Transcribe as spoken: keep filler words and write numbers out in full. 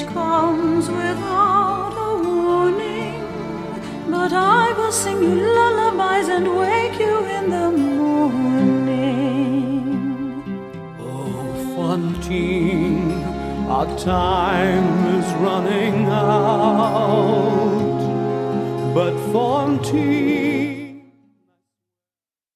comes without a warning, but I will sing you lullabies and wake you in the morning. Oh, Fantine, our time is running out, but Fantine,